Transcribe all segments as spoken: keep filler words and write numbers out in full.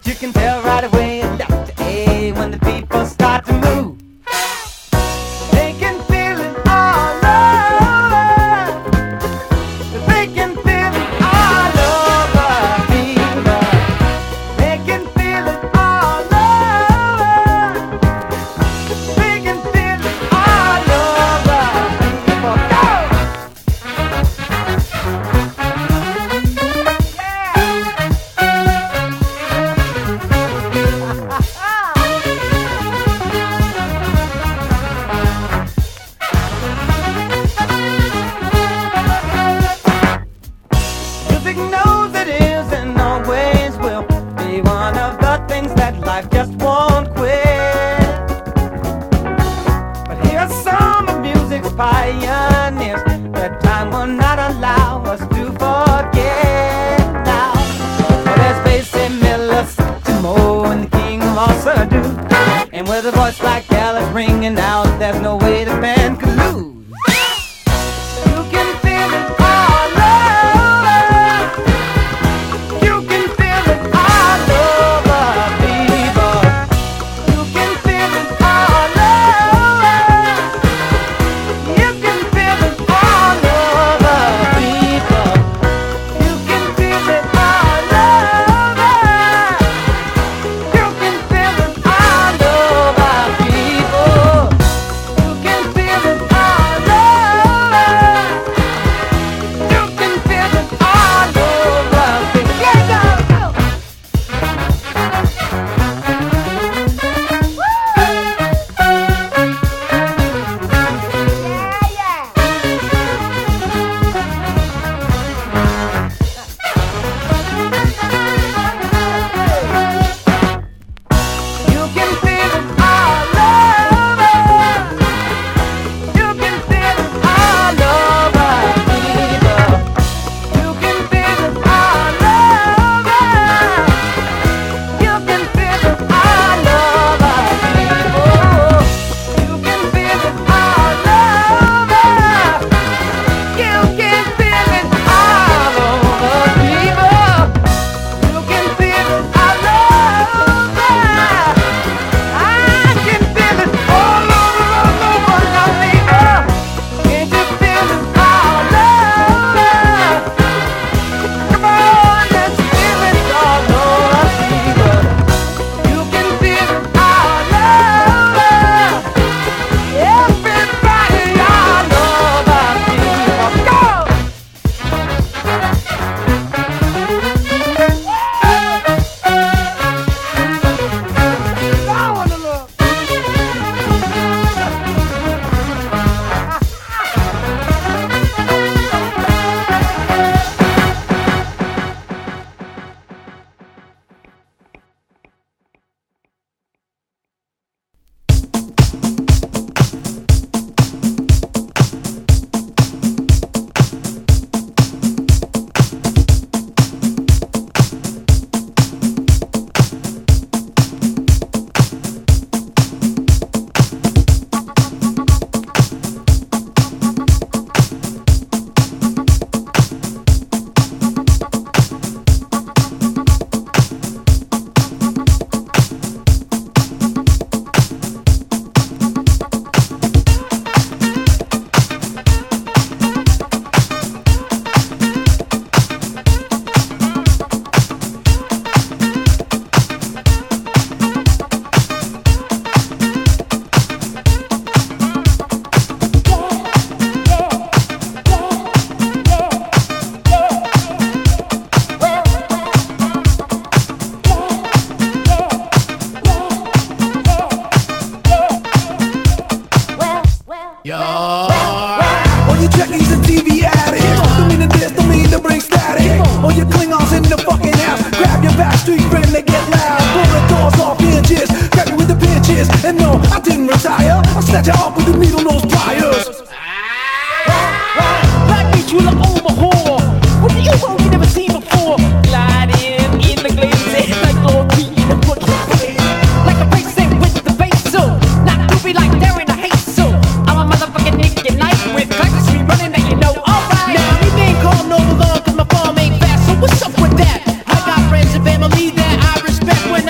But you can tell right away in Doctor A when the people start to move. They can feel it all over. They can feel it all over, fever. They can feel it all over. They can feel it all over, people. Go! Music knows it is and always will be one of the things that life just won't quit. But here's some of music's pioneers that time will not allow us to forget now. Oh, there's Basie Miller, Timo, and the king of all Sadu. And with a voice like Alice ringing out, there's no way the band could lose. You can feel it all over. You can feel it all over, people. You can feel it all over. You can feel it all over, people. You can feel it all over. You can feel it all over, people. You can feel it all over. You can feel it all over, people. Yeah, go, go. You can feel it all over. You can feel it all over, people. You can feel it all over. You can feel it all over, people. You can feel it all over. You can feel it all over, people. You can feel it all over. I can feel it all over, all over now, people. Can't you feel it all over? Come on, let's feel it all over, people. You can feel it all over. Everybody all over, people. Go! I wanna look. All you Trekkies and T V addicts, don't mean to diss, don't mean to bring static. All you Klingons in the fucking house, grab your backstreet friend, they get loud. Blow the doors off hinges, grab you with the pinches. And no, I didn't retire, I snatch you off with the needle nose pliers. Black beach with an overhaul. What do you want you never seen before? Gliding in the glaze, like Lord P in the book. Like a face with the bass, so not to be like Darren, I hate so. I'm a motherfucking Nick Night with crackers we running that you know. Alright, now me ain't called no long cause my farm ain't fast. So what's up with that? I got friends and family that I respect when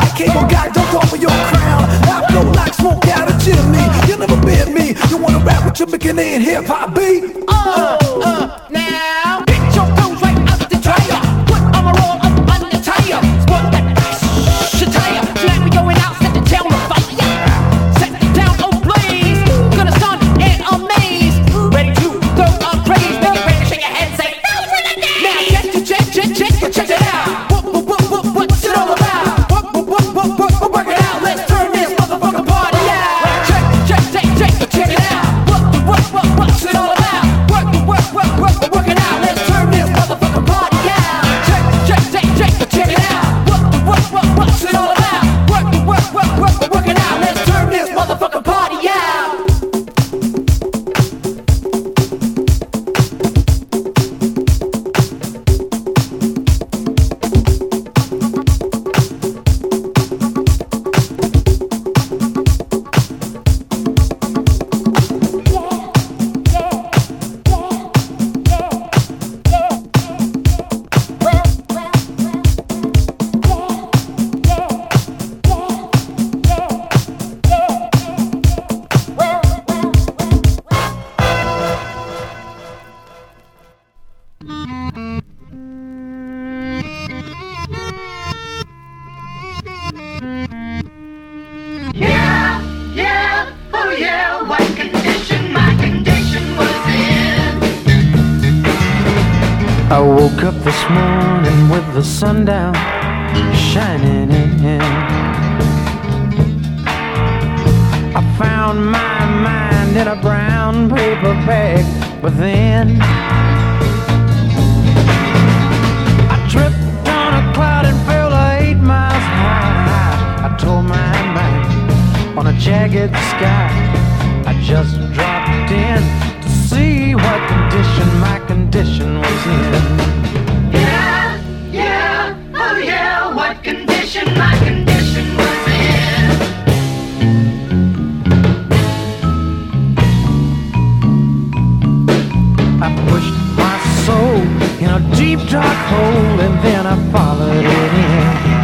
like cable guy, don't offer your crown. I blow like smoke out of chimney. You never been me. You wanna rap with your beginning hip hop beat? Uh, uh, now get your toes right out the dryer. Put on a roll up on the tire. Sport that should tire. Tonight we going out, set the town on fire. Set the town ablaze. Gonna stun and amaze. Ready to throw a praise. Make it ready to shake your head, say now check, check, check, check, check, check it out. What, what, what, what, what's it all about? What, what, what, what, what, work it out. Let's turn this motherfucking party out. Check, check, check, check, check it out. What, what, what, what's it all about? Work, work, work, work, work it out. Let's turn this motherfucking party out. Check, check, check, check, check it out. What, what, what, what's it all about? Work, work, work, work, work it out. Let's turn this motherfucking party out. Yeah, yeah, oh yeah, what condition my condition was in. I woke up this morning with the sun down, shining in. I found my mind in a brown paper bag, but then I tripped on a cloud and fell eight miles high. I tore my mind on a jagged sky. I just dropped in to see what condition my condition was in. Yeah, yeah, oh yeah, what condition my condition was in. I pushed my soul in a deep dark hole and then I followed it in.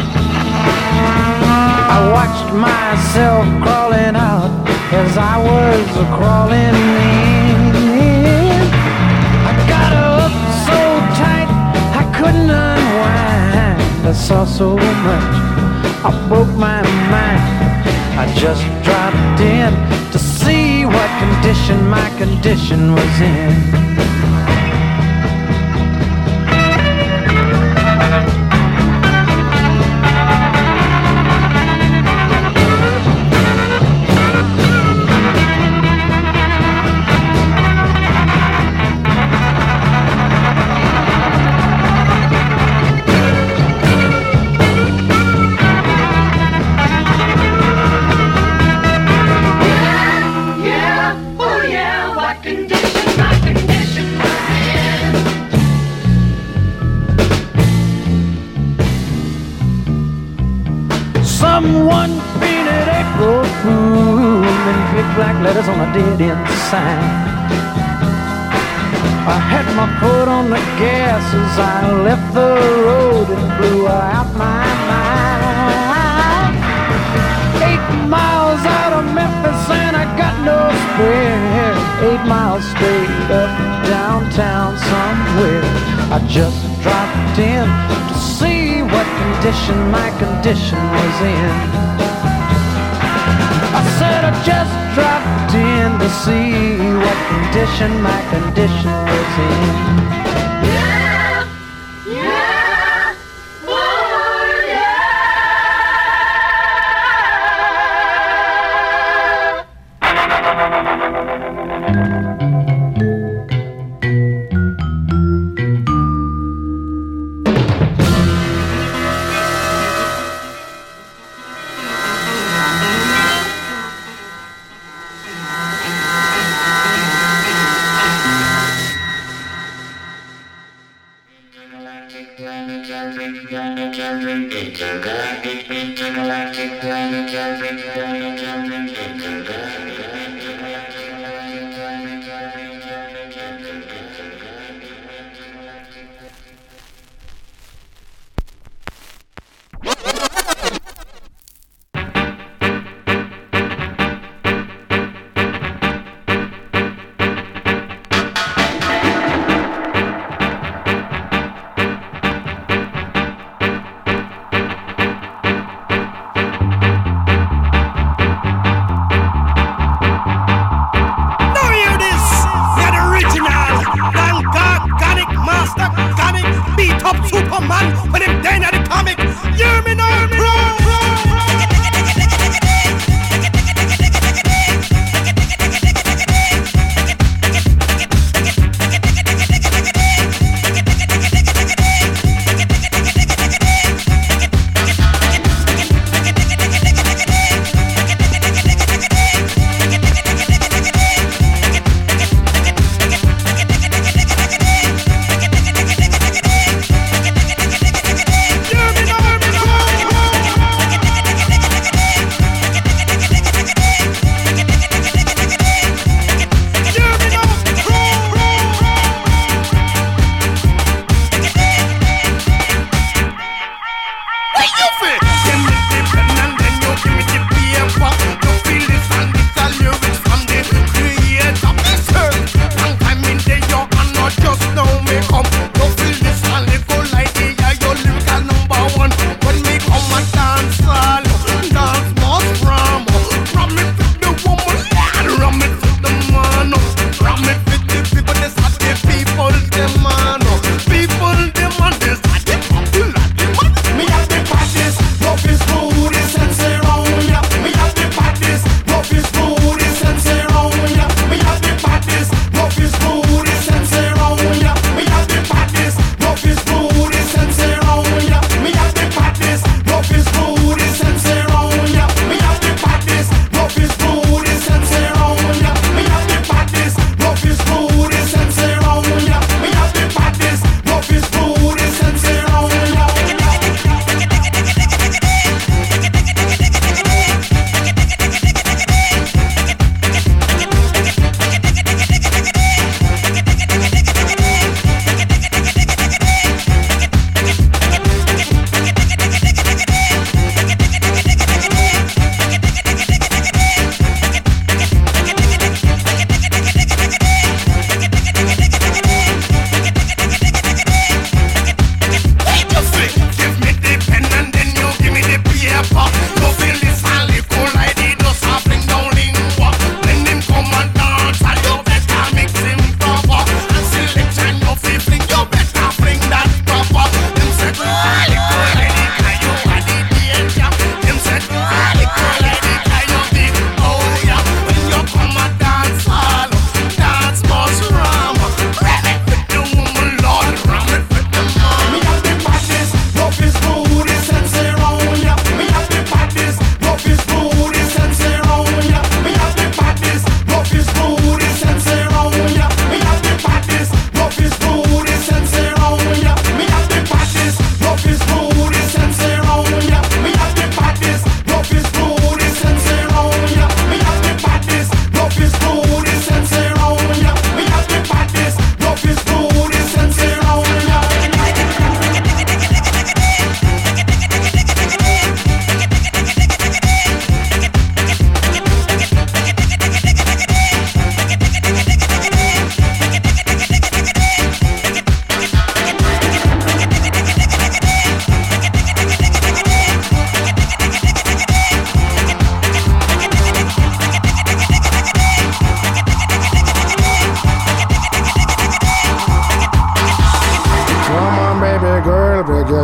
I watched myself crawling out as I was crawling in. I got up so tight I couldn't unwind. I saw so much, I broke my mind. I just dropped in to see what condition my condition was in. Someone painted April Fool in big black letters on a dead-end sign. I had my foot on the gas as I left the road and blew out my mind. Eight miles out of Memphis and I got no spare. Eight miles straight up downtown somewhere. I just dropped in to see what condition my condition was in. I said I just dropped in to see what condition my condition was in. Yeah, yeah, oh yeah.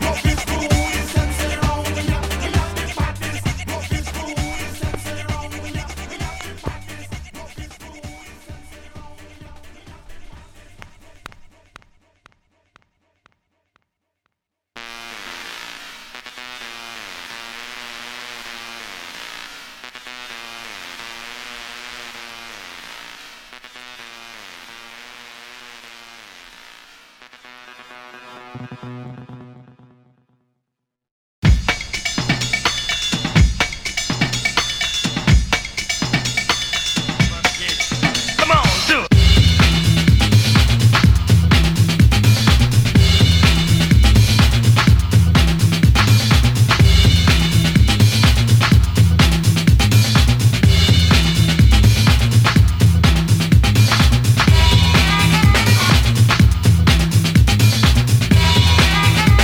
Rough is rude, sensei round ya. We have the badness. Rough is rude, sensei round ya. We have the badness. Rough is rude, sensei round ya. Come on, do it. Thank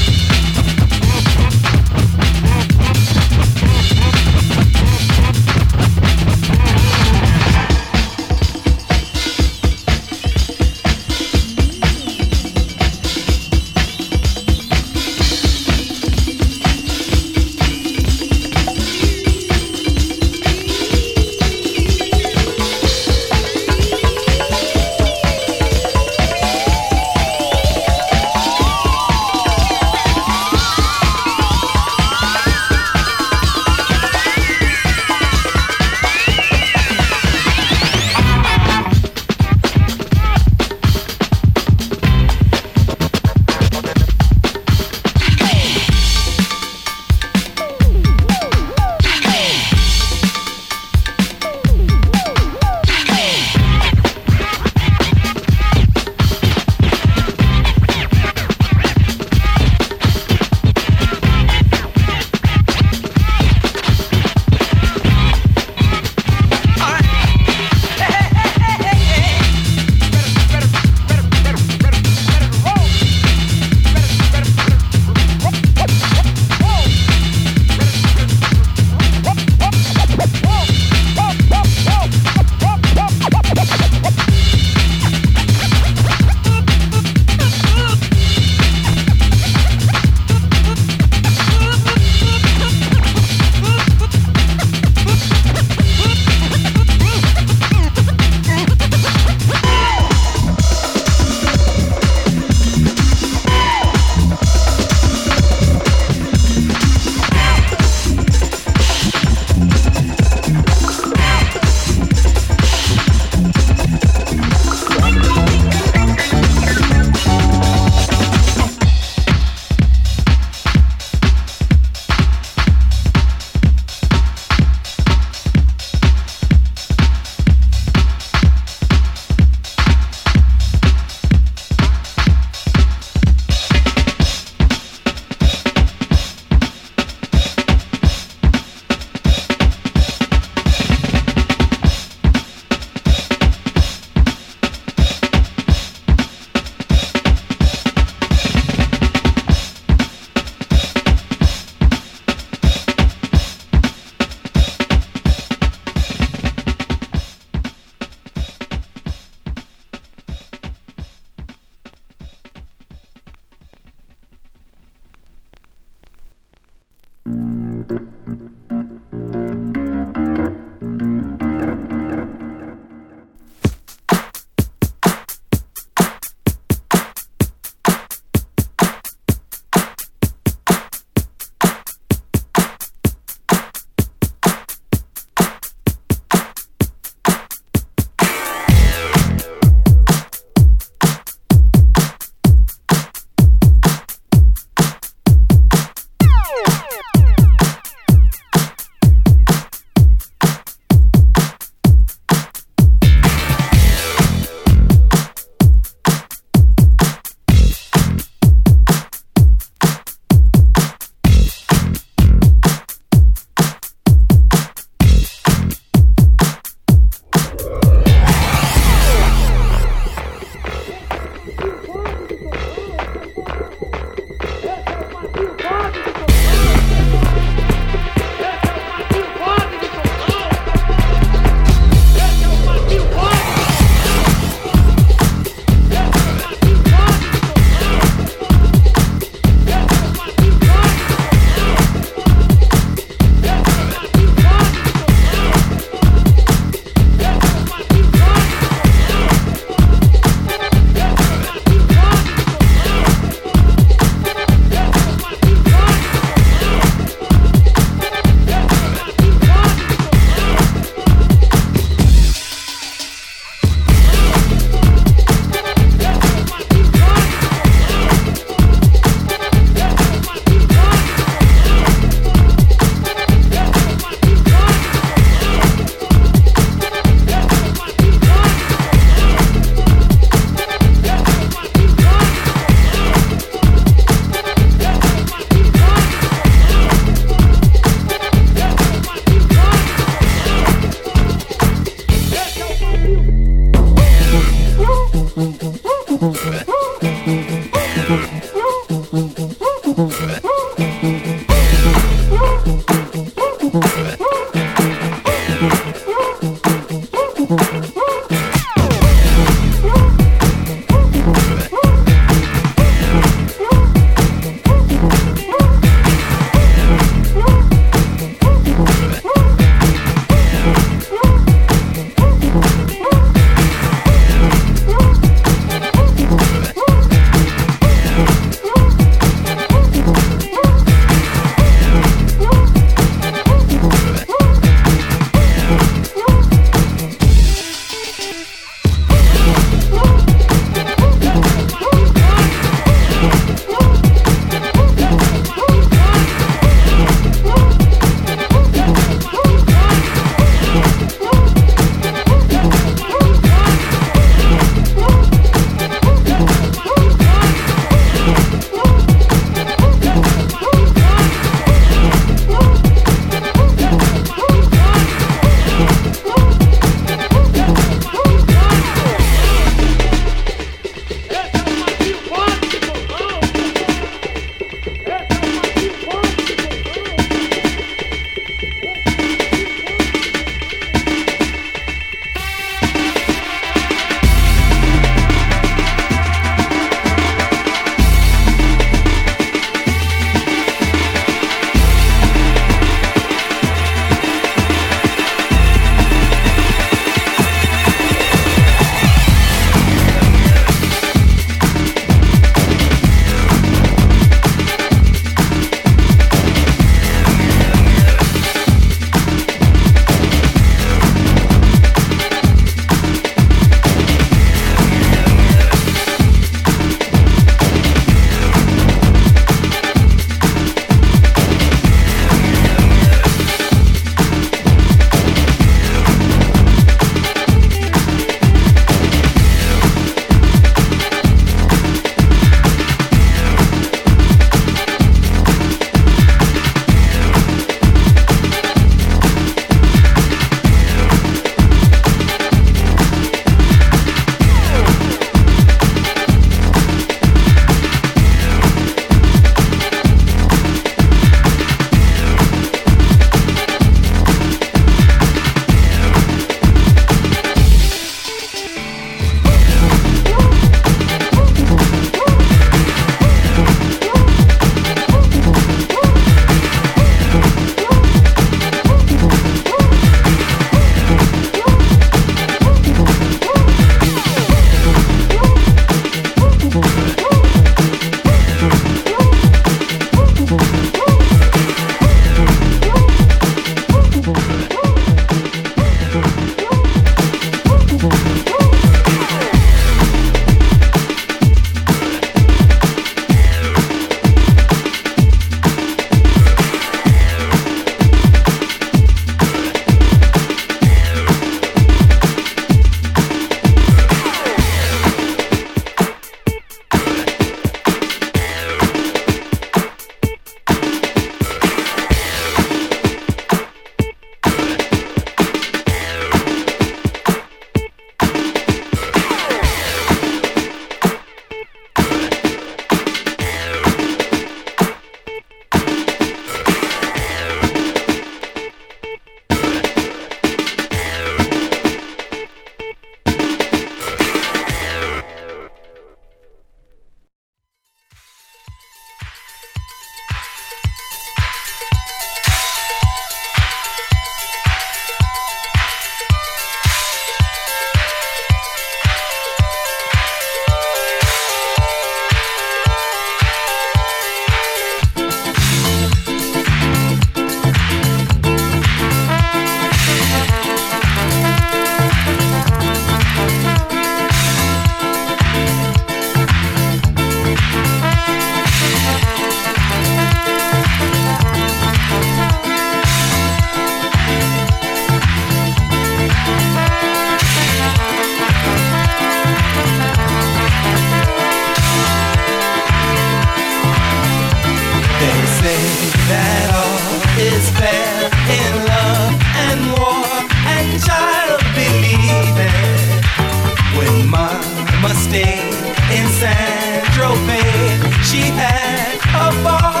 stayed in San Tropez. She had a ball.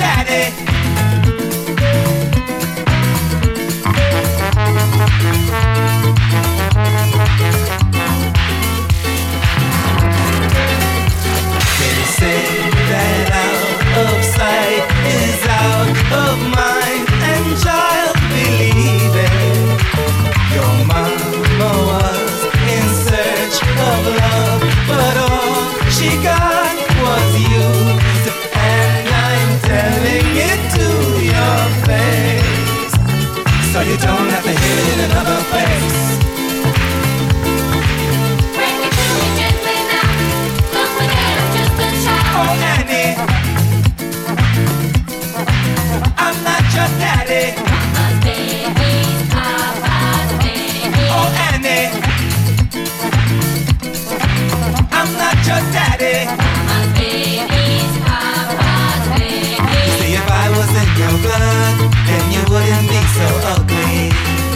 daddy. They say that out of sight is out of mind, and child, believe it. Your mama was in search of love, but all she got was used, and I'm telling it to your face, so you don't have to hear it in another place. Bring it to me gently now. Don't forget I'm just a child. Oh Annie, I'm not your daddy. Mama's baby's Papa's baby. Oh Annie, I'm not your daddy. Mama's baby's Papa's baby. See, if I was in your blood, then you wouldn't be so ugly.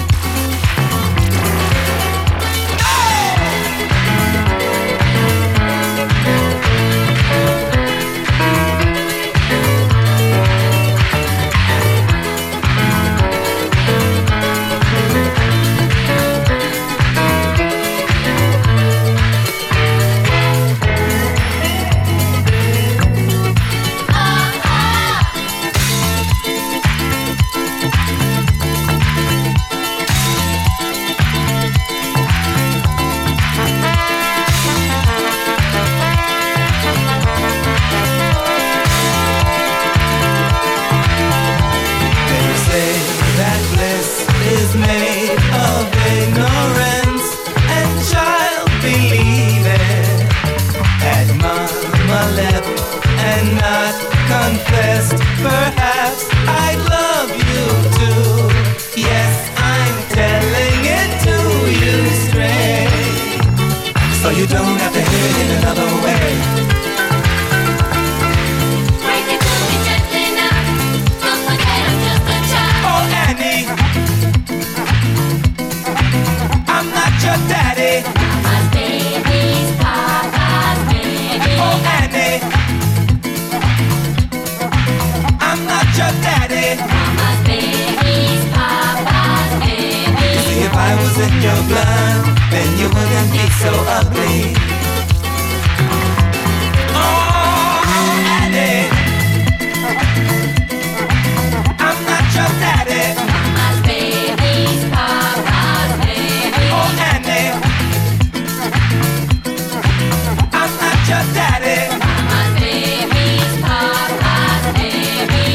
They say that bliss is made of ignorance, and child, believe it. Had mama left and not confessed, perhaps I'd love you too. Yes, I'm telling it to you straight, so you don't have to hear it in another way. Bring it to me gently now. Don't forget I'm just a child. Oh Annie, I'm not your daddy. Mama's baby's Papa's baby. Oh Annie, I'm not your daddy. Mama's baby's Papa's baby. See, if I was in your blood, then you wouldn't be so ugly. Oh Annie, I'm not your daddy. Mama's baby's Papa's baby. Oh Annie, I'm not your daddy. Mama's baby's Papa's baby.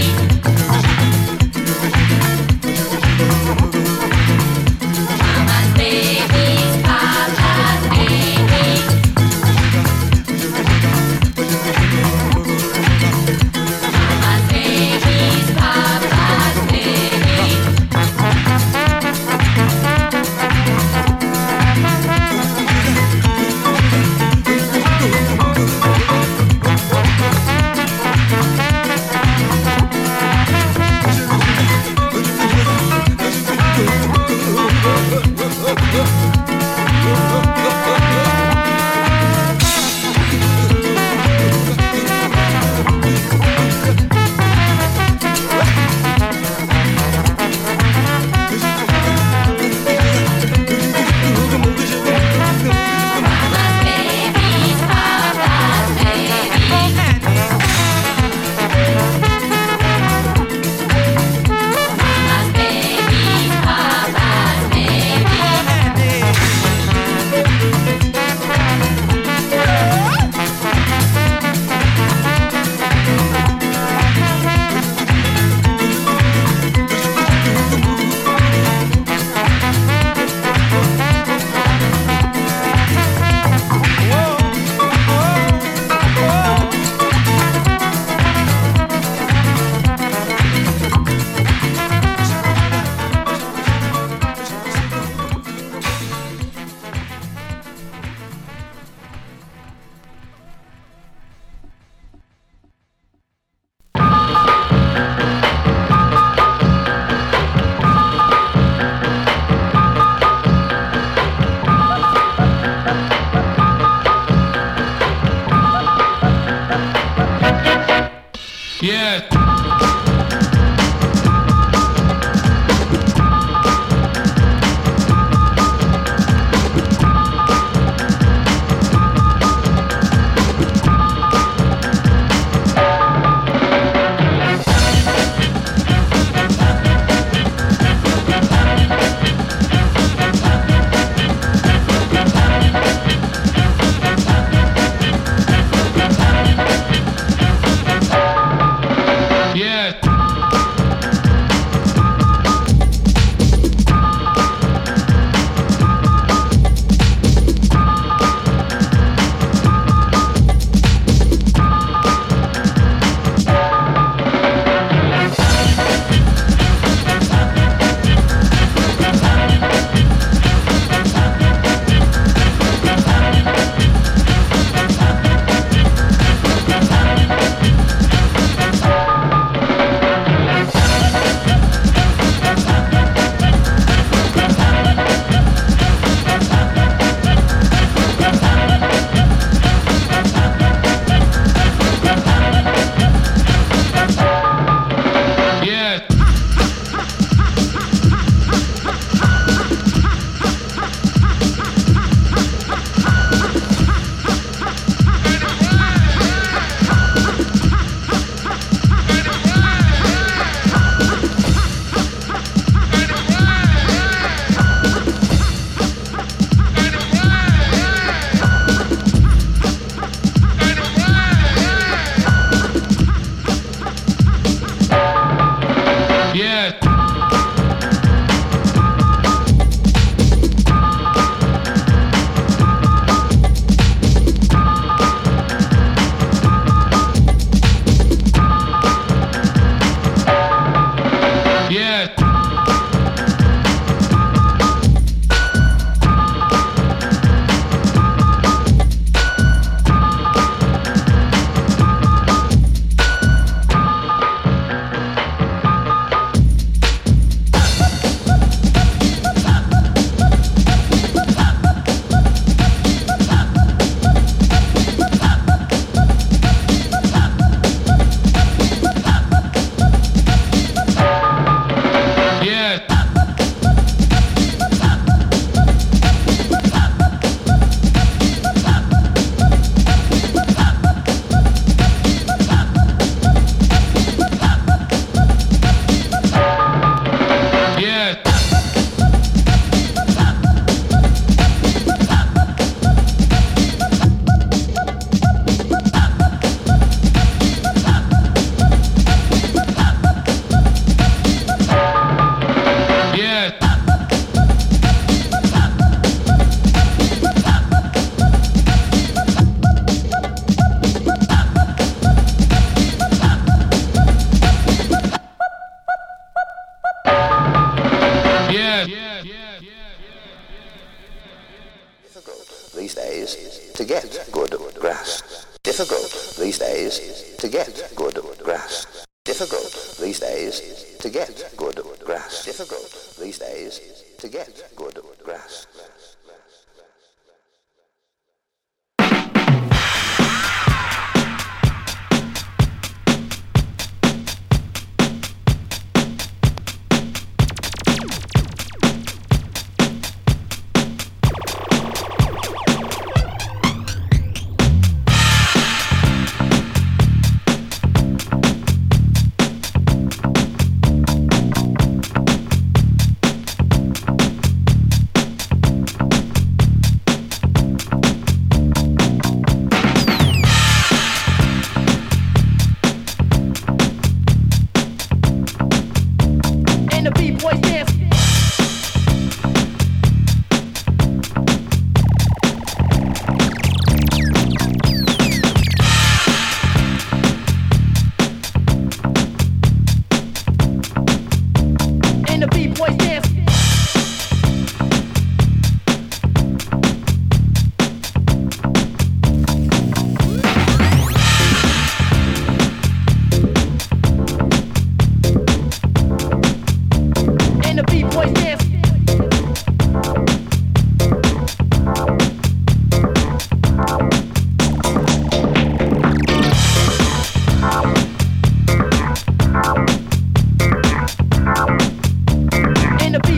Mama's baby's Papa's baby. to get good grass. Difficult these days to get good grass. Difficult these days to get good grass. Difficult these days to get good grass. In the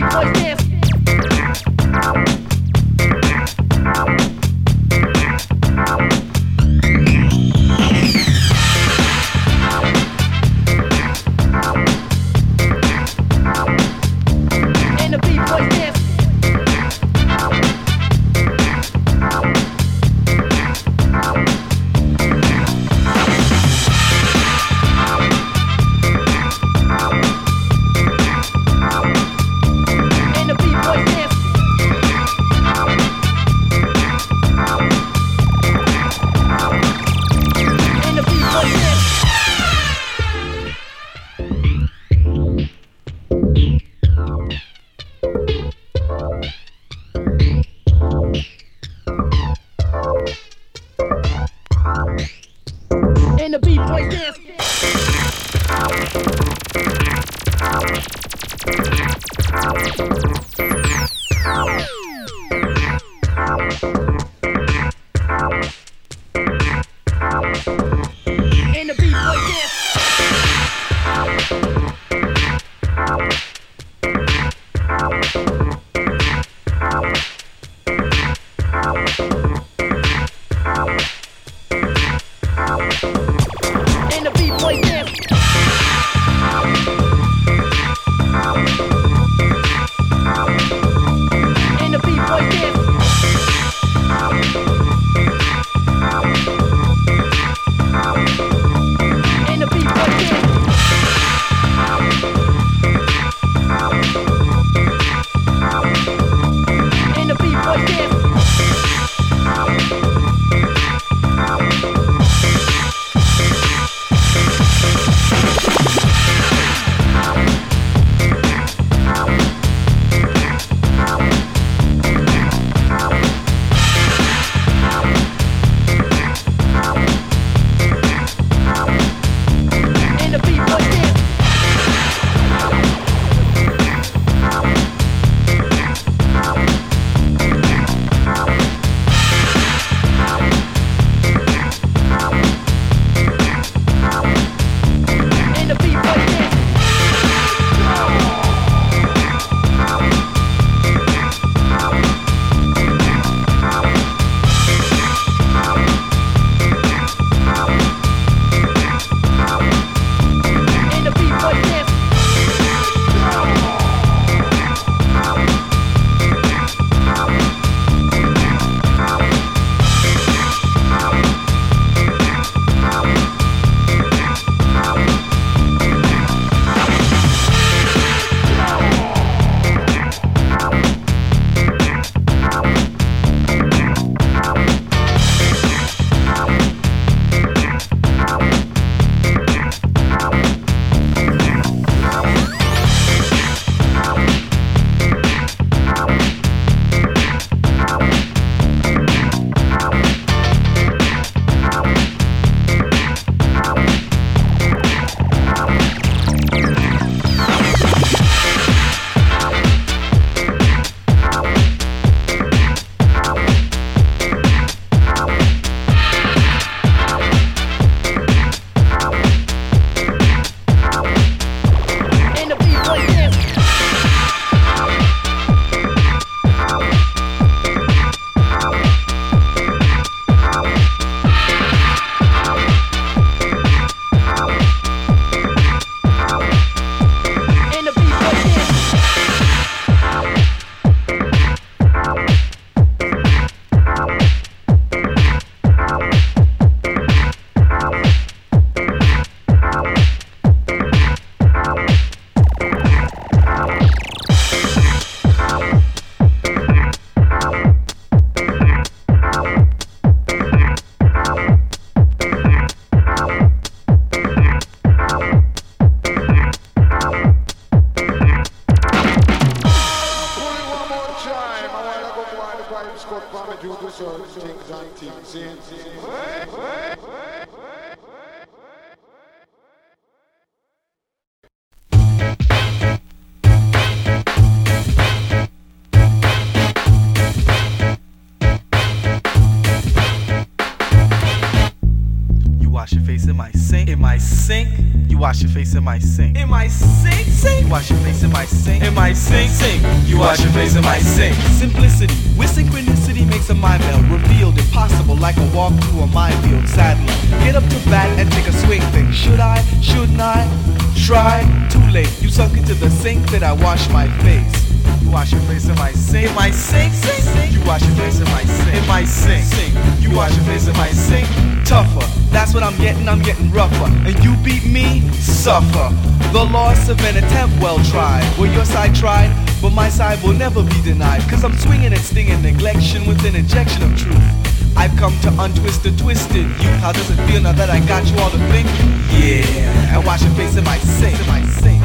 wash your face in my sink. In my sink, sink. Wash your face in my sink. In my sink, sink. You wash your face in my sink. Simplicity with synchronicity makes a mind meld. Revealed, impossible, like a walk through a minefield. Sadly, get up to bat and take a swing thing. Should I? Shouldn't I? Try? Too late. You sunk into the sink that I wash my face. You wash your face in my sink. In my sink, sink, sink. You wash your face in my sink. In my sink, sink. You wash your face in my sink. Tougher. That's what I'm getting. I'm getting rougher. And you beat me? Suffer. The loss of an attempt well tried. Well, your side tried, but my side will never be denied. Cause I'm swinging and stinging neglection with an injection of truth. I've come to untwist the twisted youth. How does it feel now that I got you all to think? Yeah. And wash your face in my sink. In my sink.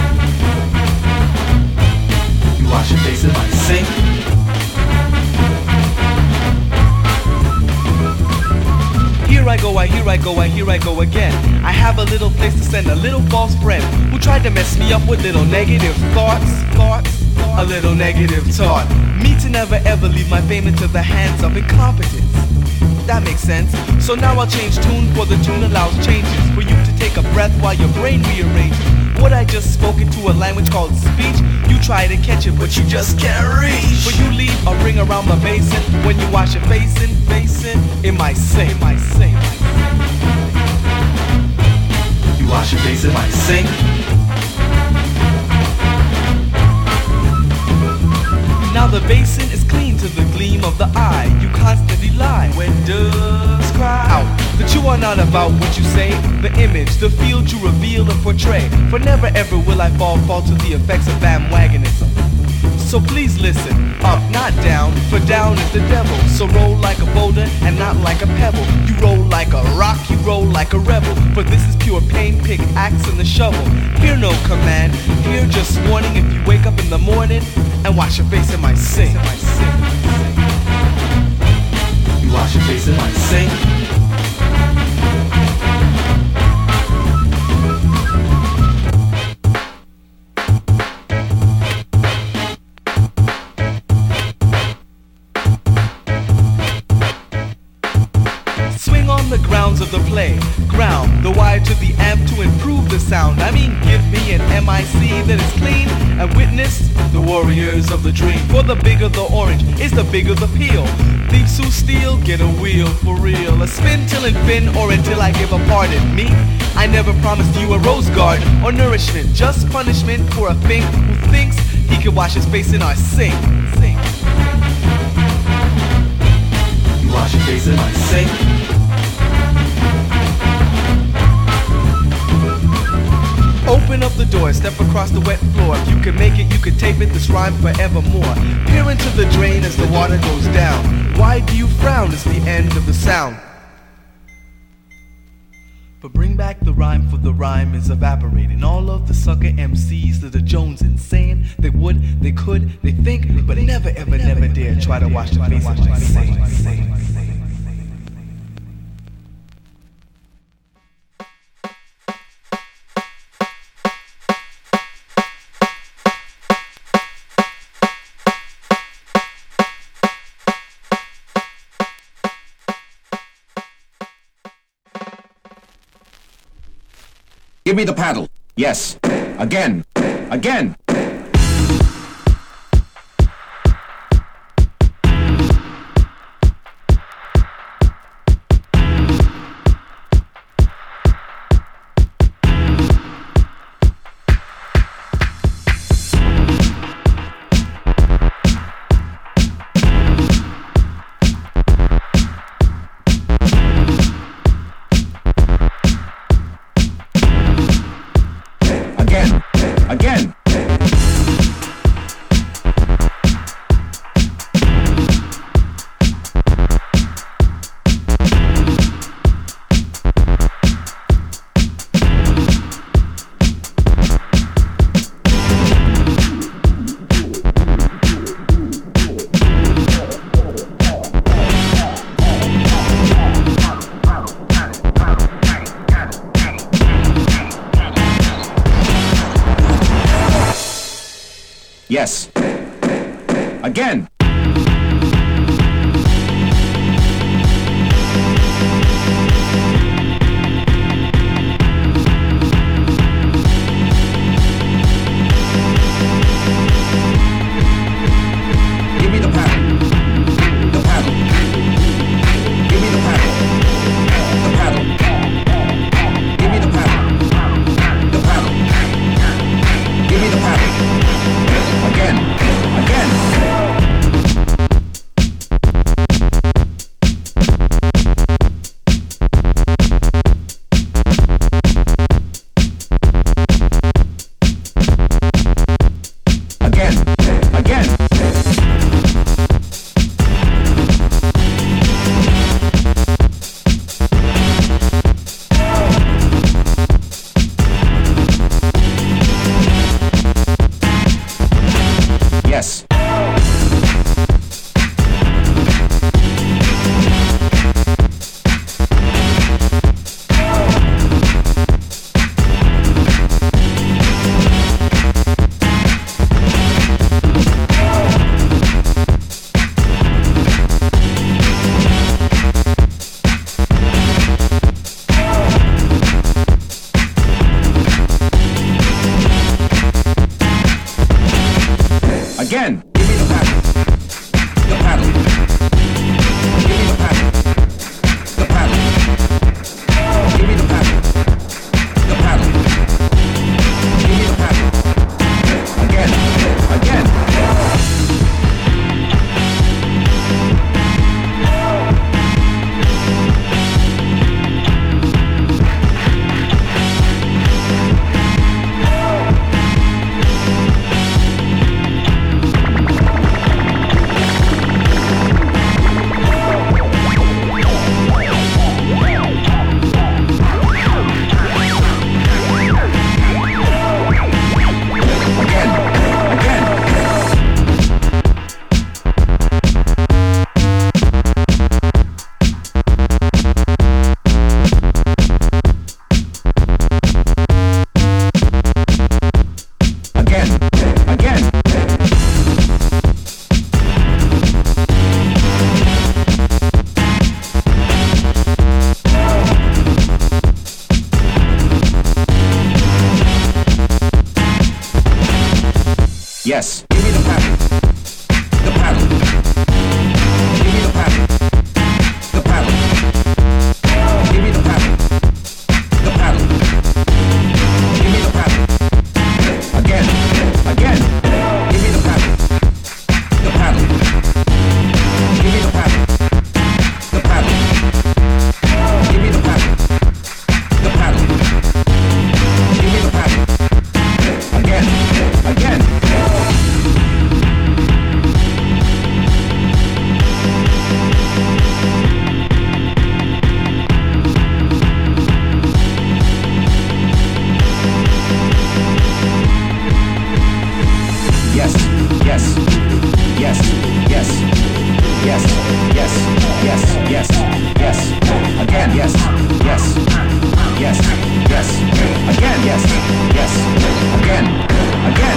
You wash your face in my sink. Here I go, I here I go, I here I go again. I have a little place to send a little false friend who tried to mess me up with little negative thoughts, thoughts, a little negative thought. Me to never ever leave my fame into the hands of incompetence. That makes sense. So now I'll change tune, for the tune allows changes for you to take a breath while your brain rearranges. What I just spoke into a language called speech. You try to catch it, but you just can't reach. But you leave a ring around the basin when you wash your face in, basin in my sink. In my sink. You wash your face in my sink. Now the basin is clean to the gleam of the eye. You constantly lie when doves cry out that you are not about what you say. The image, the field you reveal and portray. For never ever will I fall, fall to the effects of bandwagonism. So please listen, up, not down, for down is the devil. So roll like a boulder and not like a pebble. You roll like a rock, you roll like a rebel. For this is pure pain, pick axe and the shovel. Hear no command, hear just warning. If you wake up in the morning and wash your face in my sink. You wash your face in my sink. Swing on the grounds of the play. Ground the wire to the amp to improve the sound. I mean, give me an M I C that is clean and witness the warriors of the dream. For the bigger the orange is the bigger the peel. Thieves who steal get a wheel for real. A spin till infin or until I give a pardon. Me, I never promised you a rose garden or nourishment. Just punishment for a thing who thinks he can wash his face in our sink. Sink. You wash your face in my sink. Open up the door, step across the wet floor. If you can make it, you can tape it, this rhyme forevermore. Peer into the drain as the water goes down. Why do you frown? It's the end of the sound. But bring back the rhyme, for the rhyme is evaporating. All of the sucker M Cs that are jonesing, saying they would, they could, they think, but never, ever, never dare try to wash the face of my sink. Give me the paddle. Yes. Again. Again. Again. Yes. Again. Again. Give me the paddle. The paddle. Give me the paddle. The paddle. Give me the paddle. The paddle. Give me the paddle. Again. Again. Yes. Give me the paddle. The paddle. Give me the paddle. The paddle. Give me the paddle. The paddle. Give me the paddle. Again. Again. Give me the paddle. The paddle. Give me the paddle. The paddle. Give me the paddle. The paddle. Give me the paddle. Again. Again. Yes, yes, yes, yes, yes, yes, yes, yes, yes, again, yes, yes, yes, yes, again, yes, yes, again, again.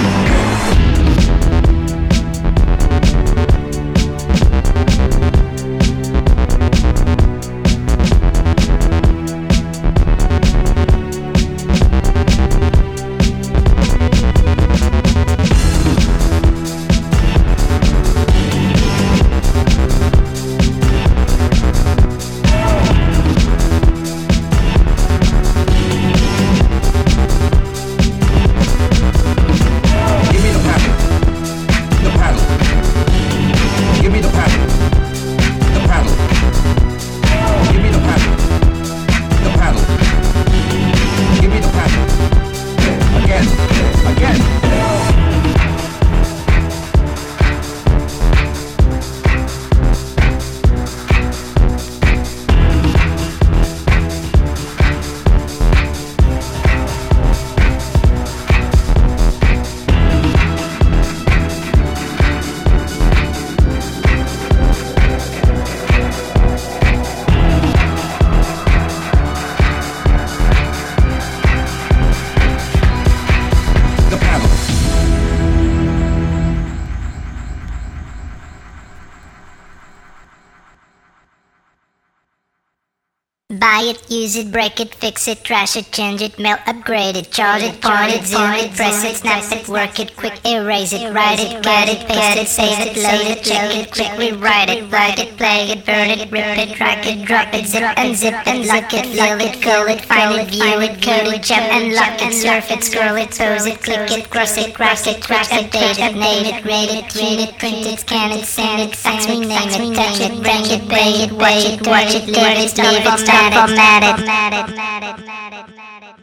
Buy it, use it, break it, fix it, trash it, change it, mail, upgrade it, charge it, point it, zoom it, press it, snap it, work it, quick erase it, write it, cut it, paste it, save it, load it, check it, quick rewrite it, write it, play it, burn it, rip it, drag it, drop it, zip and zip and lock it, fill it, call it, find it, view it, code it, jump and lock it, surf it, scroll it, pose it, click it, cross it, crack it, crack it, date it, name it, rate it, tune it, print it, scan it, send it, fax, rename it, touch it, bring it, pay it, watch it, watch it, leave it, leave it, stop it, format it, format it, format it, format it, format it.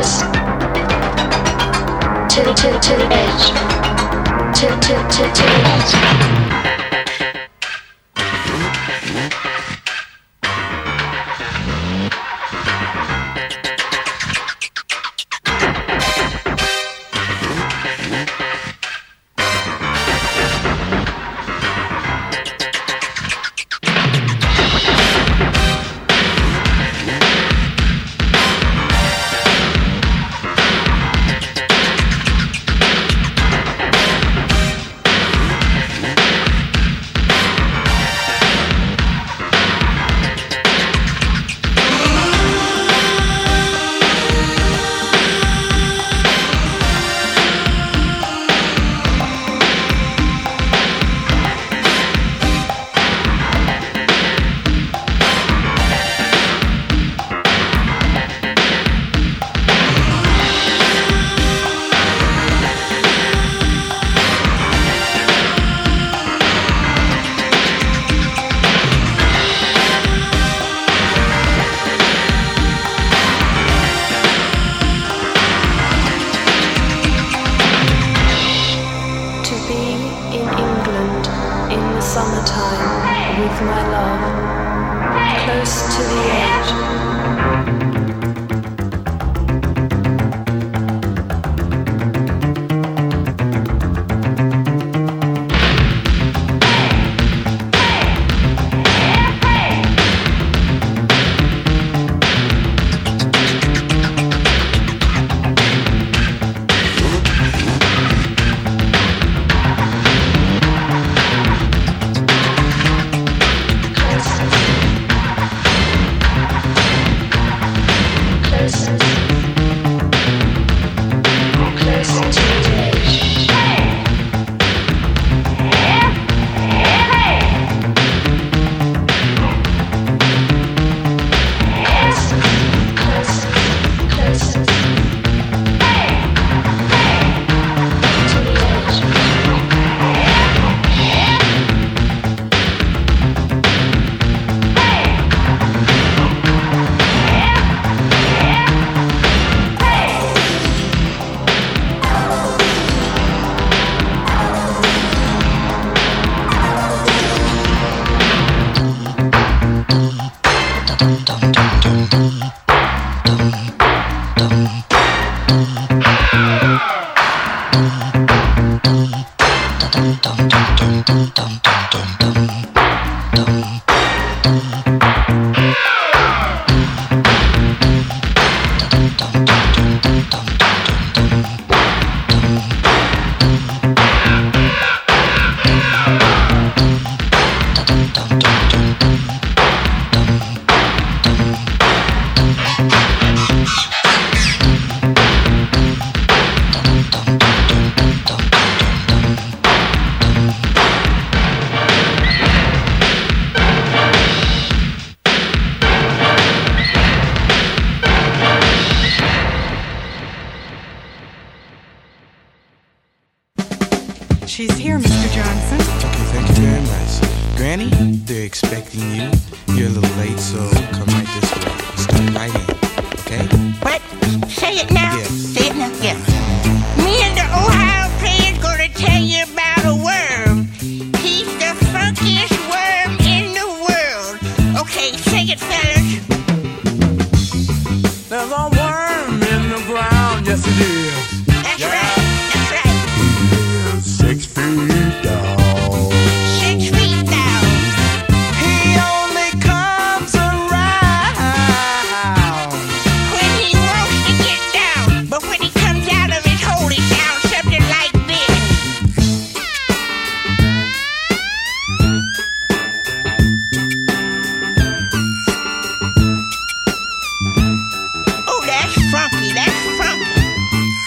close to the to the to the edge, to to to to the edge. She's here, Mister Johnson. Okay, thank you very much. Granny, they're expecting you. You're a little late, so come right this way. Start right in, okay? What? Say it now. Yes. Say it now. Yes. Me and the Ohio player's gonna tell you about a worm. He's the funkiest worm in the world. Okay, sing it, fellas. There's a worm in the ground, yes it is. That's yeah. right. That's right. Six feet down. Six feet down. He only comes around when he wants to get down, but when he comes out of his hole, he sounds something like this. Oh, that's funky. That's funky.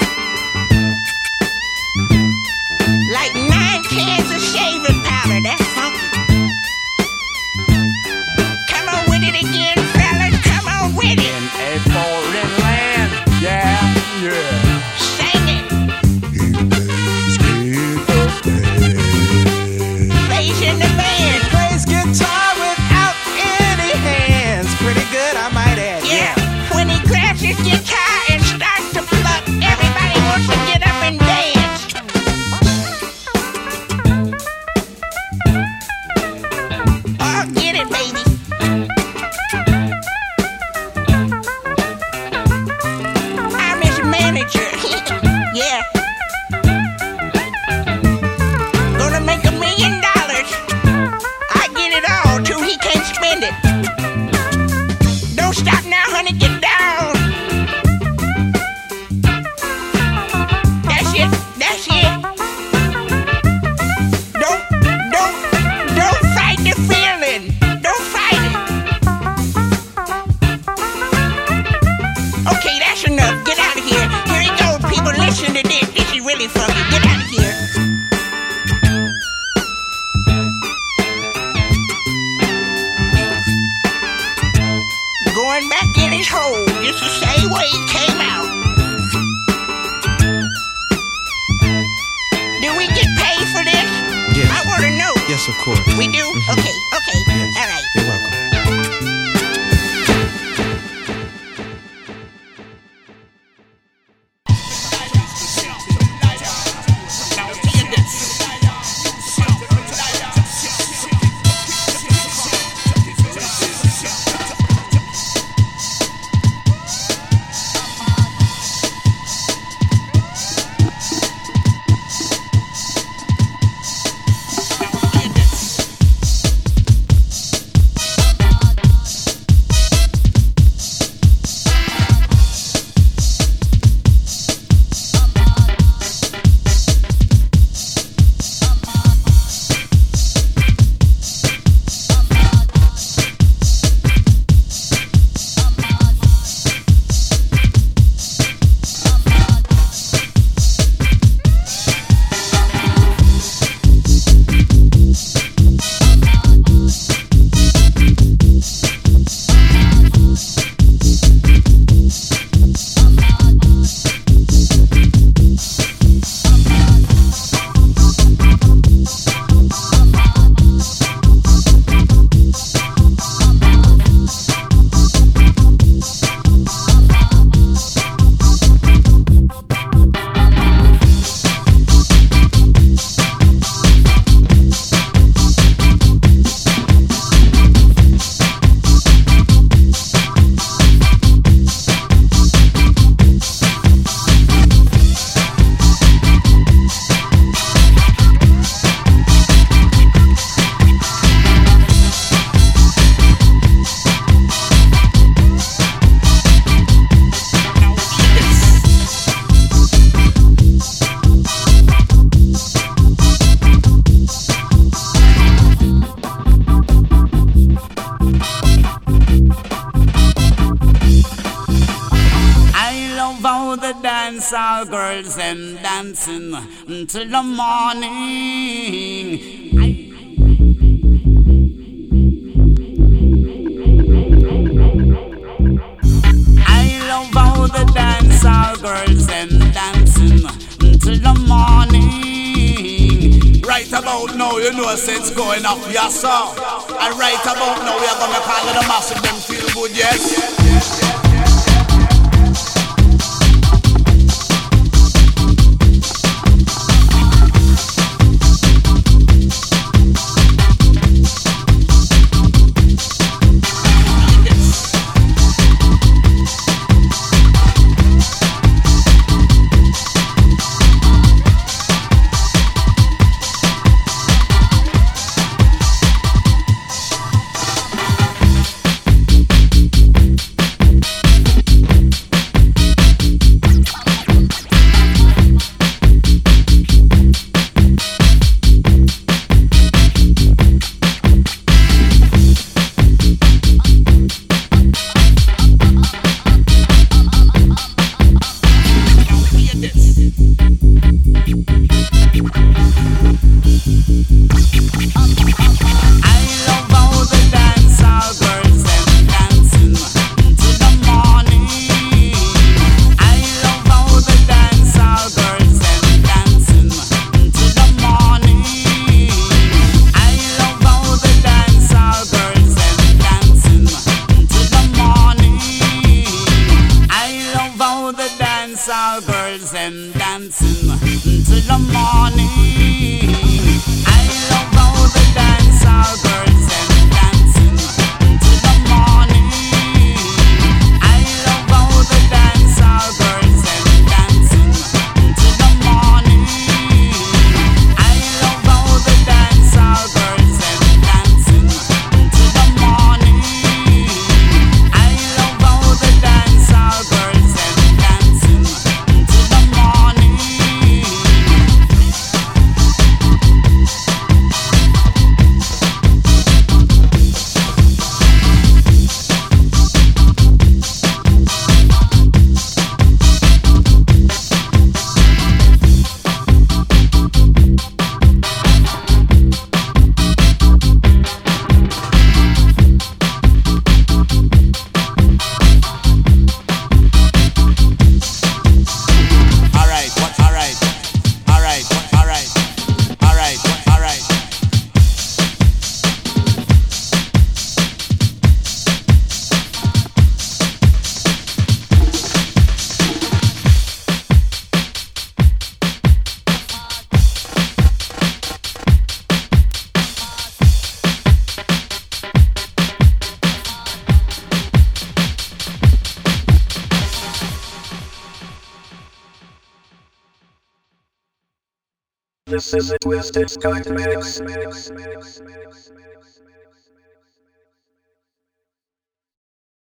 stop now, honey, get down. That's it, that's it. Don't, don't, don't fight the feeling. Don't fight it. Okay, that's enough. Get out of here. Here you go, people. Listen to this. This is really funky. Get out of here. Going back in his hole just the same way he came out. Do we get paid for this? Yes. I want to know. Yes, of course. We do? Mhm. Okay, okay. Yes. All right. You're welcome. Dancehall girls and dancing until the morning. I love how the dancehall girls and dancing until the morning. Right about now, you know sense going up, yes sir. And right about now, we are gonna call it a massive them feel good, yes. This is a twisted skunk mix.